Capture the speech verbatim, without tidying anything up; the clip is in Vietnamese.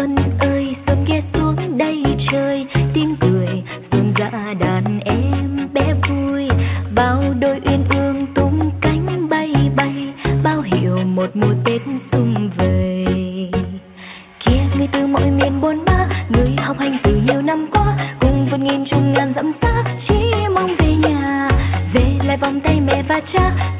xuân ơi xuân ghé xuống đây chơi, tiếng cười rộn rã đàn em bé vui, bao đôi uyên ương tung cánh bay bay, báo hiệu một mùa Tết sum vầy. Kia người từ mọi miền bốn ba, người học hành từ nhiều năm qua, cùng vượt nghìn chục ngàn dặm xa, chỉ mong về nhà, về lại vòng tay mẹ và cha.